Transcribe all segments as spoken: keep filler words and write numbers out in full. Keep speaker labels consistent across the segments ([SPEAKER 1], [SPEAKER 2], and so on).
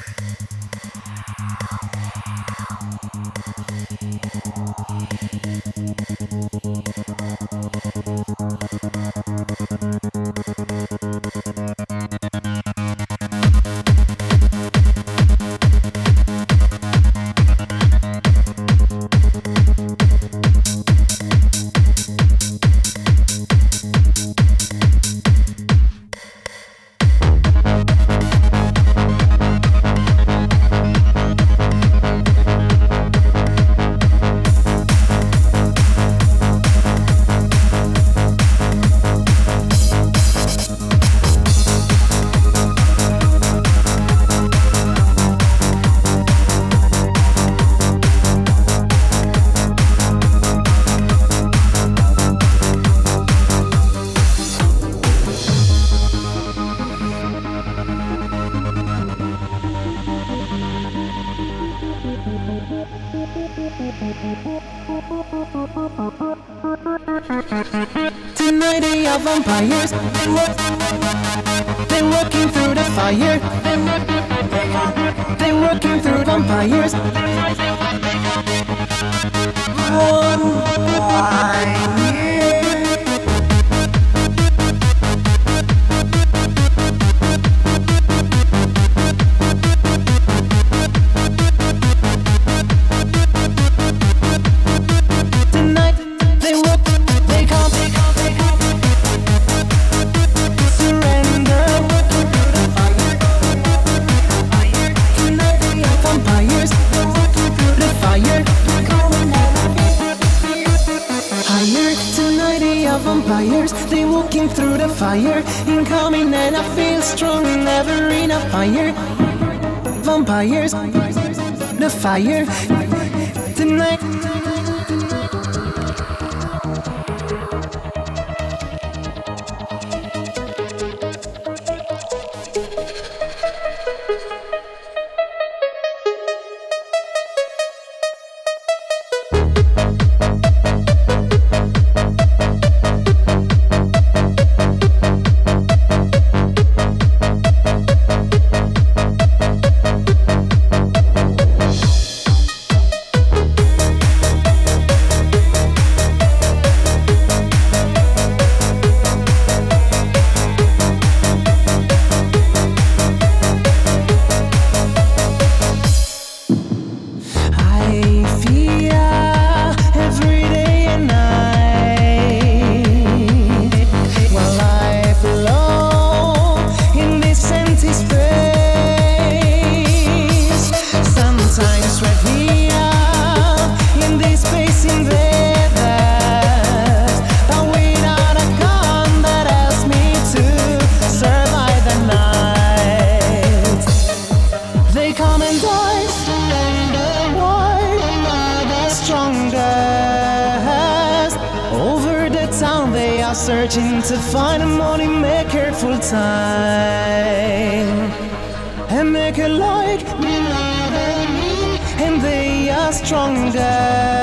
[SPEAKER 1] Tonight they are vampires. They're walking through the fire. They're walking through vampires. Tonight they walk, they come, surrender. Tonight they are vampires. The fire. Higher. Tonight they are vampires. They walking through the fire. Incoming and I feel strong. Never in a fire. Vampires. The fire. Tonight. Over the town they are searching to find a money maker full time and make it like me, and they are stronger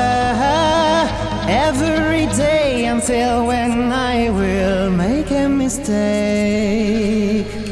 [SPEAKER 1] every day until when I will make a mistake.